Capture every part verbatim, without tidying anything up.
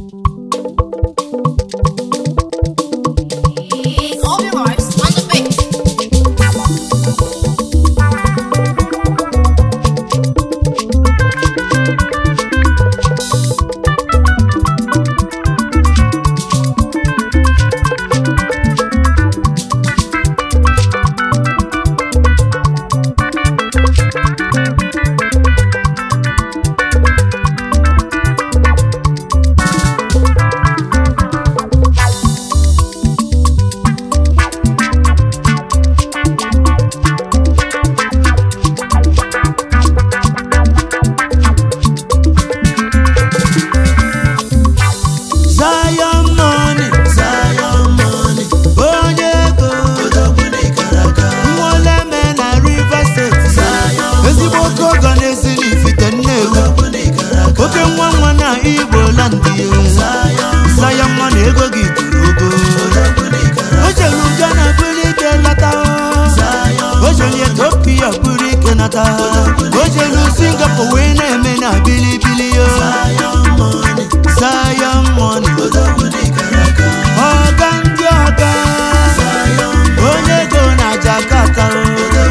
Ojelu Singapore we na me na bili bili yo. Zion money, Zion money. Oganji oga, onye go na Jakarta o.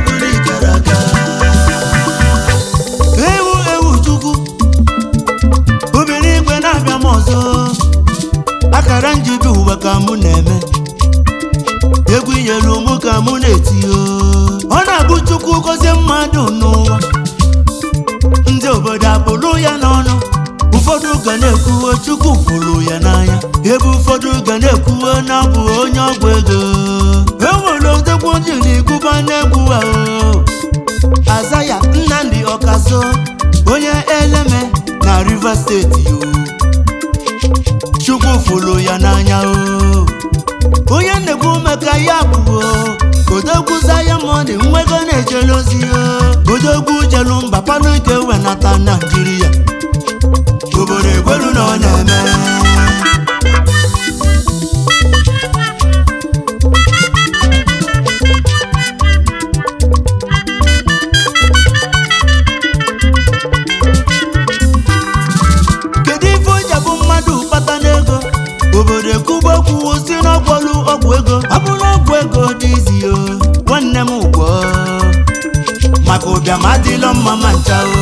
Ewu ewu chukwu, obìnrin igwe na-abịa m ọzọ. Akara njibi ụwa ka mụ na-eme, egwu inyelu mụ ka mụ na-eti o. Ọ na-abụ Chukwu gozie mmadụ n'ụwa, ndị obodo abụrụ ya n'ọnụ. Ụfọdụ ga na-ekwuwe Chukwu fụrụ ya n'anya, ebe ụfọdụ ga na-ekwuwe na ọ bụ onye ọgwụ ego. Enwere odegwu jiri gụba n'egwu ahụ, Azaya Nnamdi Okaso, onye Eleme na Rivers Steeti yo. Chukwu fụrụ ya n'anya o, onye na-ekwu maka ya bụ odogwu Zion money nwego na-ejele ozi ya. Odogwu jelu mba palụ ike wenata Naịjirịa, obodo egwelu na ọ na-eme. Kedu ife o ji abụ mmadụ kpata n'ego, obodo ekwuba okwu si n'ọgwọlụ ọgwụ ego. Ọ bụrụ ọgwụ ego dị izi yo, nwanne m ugwo maka ụbịam adịlọ mma ma ncha o.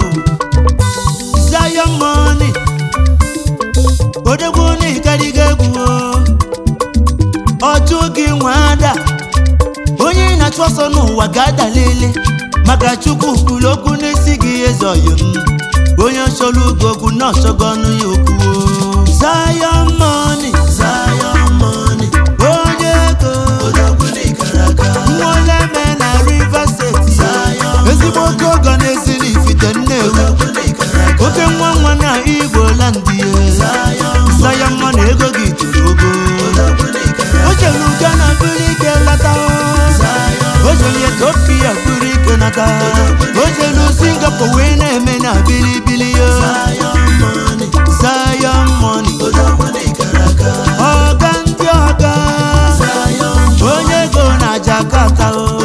Zion money, odegwu n'ịkarịga egwu o. Ọchụ gị nwe ada, onye na-achụ ọsọ n'ụwa ga-ada lele, maka Chukwu kwuru okwu n'isi gị ezoghị m. Onye chọrọ ugo okwu na ọchọgo ọnụ ya okwu o. Zion money, Zion money, onye ego Nwoleme na Rivers Steeti, ezigbo oke ogo na-esi n'Ifite Nnewi, oke nwa nwa na Igbo landi ye. Zion money ego gị toro ogo, o jelu Ghana buru ike lata, o jelu Ethiopia buru ike nata, o jelu Singapore wee na-eme na bilibili yo. Zion money, ọga ndị ọga, onye go na Jakarta o.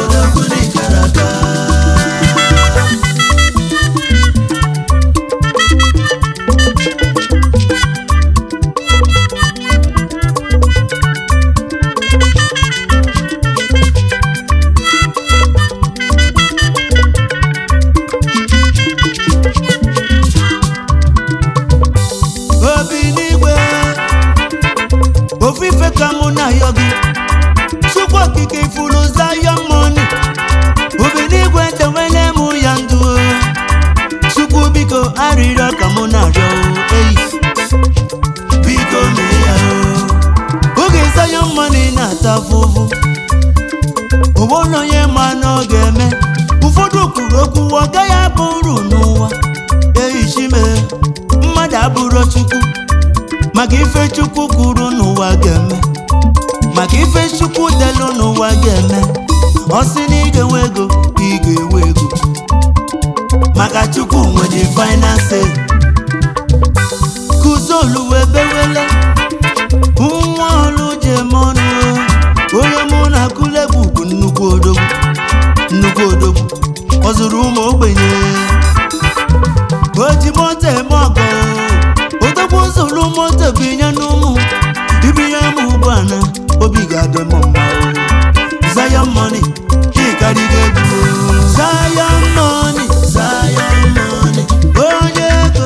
Ofife ka mụ na ya gị, Chukwu okike ifuru Zion money, obinigwe dewele mụ ya ndụ. Chukwu biko arịrịọ ka mụ na-arịọ eyi, biko mee ya o. Oge Zion money na-ata afụfụ, ụgbọnọ onye ma na ọ ga-eme. Ụfọdụ kwuru okwu ọ gaghị abụ uru n'ụwa, eyi chime mmadụ abụrụ Chukwu, maka ife Chukwu kwuru n'ụwa ga-eme, maka ife Chukwu delu n'ụwa ga-eme. Ọ sị na ị ga-enwe ego, ị ga-enwe ego, maka Chukwu nwere finance. Kuzolu webewele nwa ọlụ jem ọnụ, onye mụ na Kulegbu bụ nnukwu odogwu, nnukwu odogwu. Ọ zụrụ ụmụ ogbenye, o ji moto eme ọgọ, odogwu zụrụ buru moto binye n'ụmụ ibinye m ụgbọala obi ga-adị m mma Zion money ịkarịgo egwu Zion money Zion money onye ego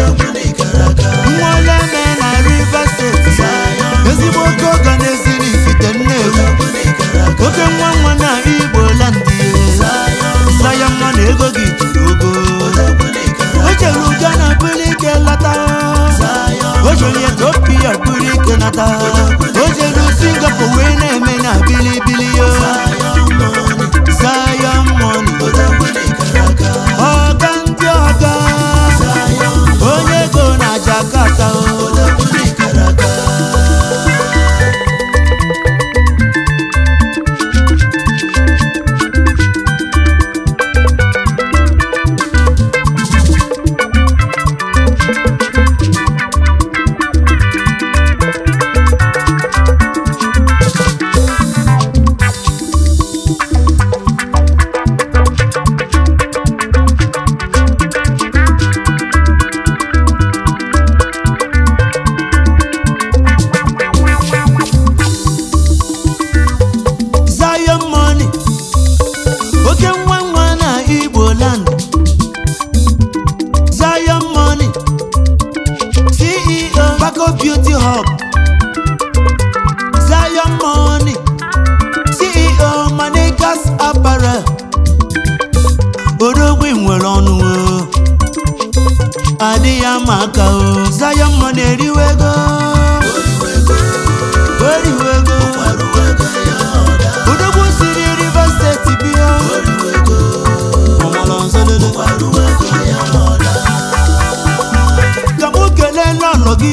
nwa ole me na Rivers State ezigbo oke ọga na-esiri ifite nnewu oke nwa nwa na Igbo land Zion money ego gị tụrụ ogo o chere ụga na bụrụ ike lata o jere Ethiopia bụrụ ike nata o jere Singapore wee na-eme na bilibili yo Zion money ọga ndị ọga onye ego na Jakarta Beauty Hub Zion money C E O Manigas Apparel Odogwu nwere ọnụ adị ya maka o Zion money eriwego oriwego Odogwu siri Rivers State bio ọmọlọ nsolele ka mụ kelee lọlọ gị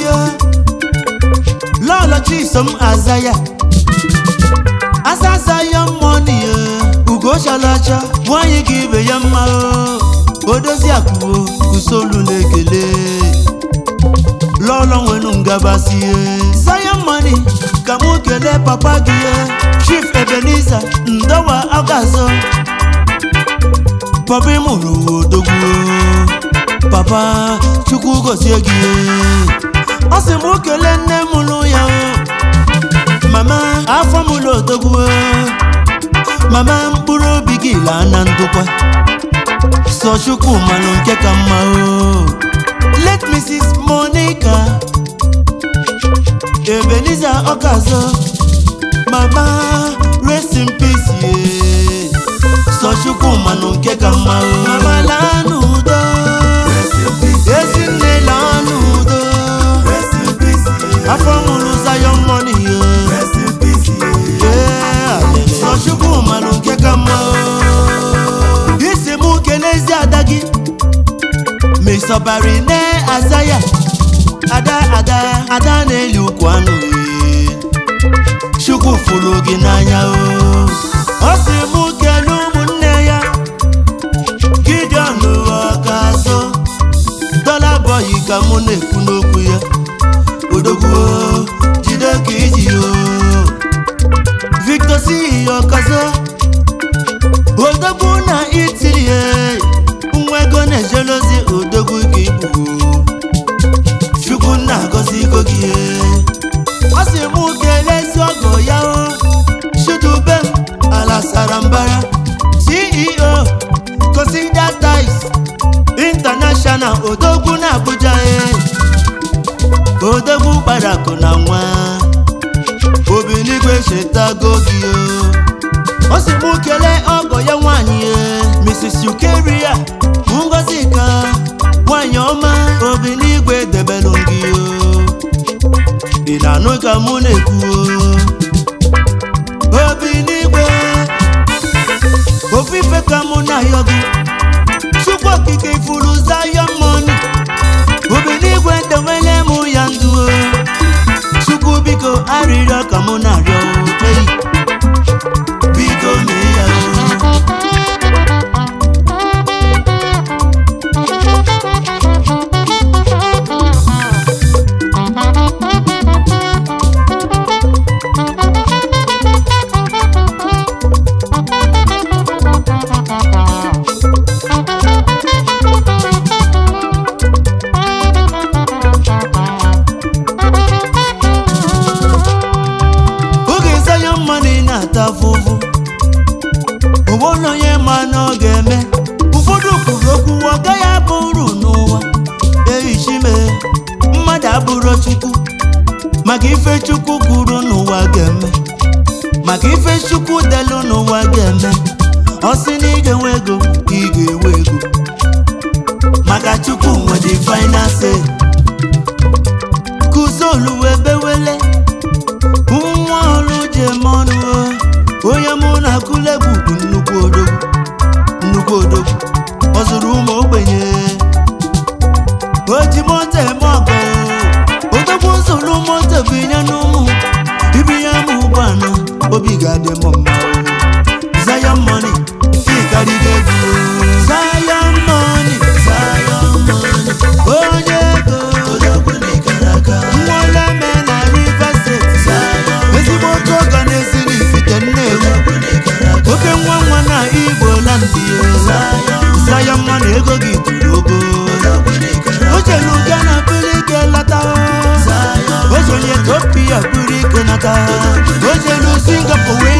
Lolo Chisom Azaya Asa Zion money Ugo Shalacha Wanyi gibe ya mma Odozi akuo Usolu nekele Lolo wenu ngabasi Zion money Kamu kele papa giye Chief Ebenezer Ndawa Agazo Papi mulu odogu Papa Chukwu gozie giye Ose mụ kele nne mụlụ ya Mama afọ mụlụ odogwu Mama mkpụrụ obi gị laa na ndụkwa Sọ Chukwu malụ nke ka mma Let Missus Monica Ebenezer Okazo Mama rest in peace ye Sọ Chukwu malụ nke ka mma Mama laa n'udo Ezi nne laa n'udo Afọ mụlụ Zion money rest in peace yeah Sọ Chukwu malụ nke ka mma Isi mụ kenezi ada gị Mesọbari ne Azaya Ada ada ada na-eli ukwu anụ Chukwu fụrụ gị n'anya o si mụ kele ụmụnne ya Gideon Okazo Dollar Boy ka mụ na-ekwu n'okwu ya Odogwu jide ka iji yo Victor C. Okazo Odogwu na itirie Nwego na-ejelozi odogwu ka ibu Chukwu na-agọzi iko gị Ọ sị mụ kelezi ọgọ ya o Chidube Alasara Mbara C E O Consider Ties International Odogwu na Abuja Odogwu Barakụ na nwa Obinigwe chetago gị o si mụ kelee ọgọ ya nwanyị Missus Ukeria Ngozika nwanyị ọma Obinigwe debelụ gị o ị na-anụ ka mụ na-ekwu Obinigwe ofufe ka mụ na-ayọ gị Chukwu okike ifuru Zion money Obinigwe dewele mụ ya ndụ Chukwu biko arịrịọ ka mụ na-arịọ ei biko mee ya bụrụ Chukwu maka ife Chukwu kwuru n'ụwa ga-eme maka ife Chukwu delu n'ụwa ga-eme ọ sị na ị ga-enwe ego ị ga-enwe ego maka Chukwu nwe the final say kuzolu webewele nwa ọlụ jemọnụ onye mụ na akụlegwu bụ nnukwu odogwu nnukwu odogwu ọ zụrụ ụmụ ogbenye o ji moto eme ọgọ odogwu zụrụ moto binye n'ụmụ ibinye m ụgbọala obi ga-adị m mma Zion money ị karịrị egwu Zion money Zion money onye ego odogwu n'ikara aka nwa ole me na Rivers State ezigbo oke ọga na-esiri ifite nnewu oke nwa nwa na Igbo land Zion money ego gị tụrụ ogo o jelu Ghana bụrụ ike lata o jelu Ethiopia bụrụ ike nata o jelu Singapore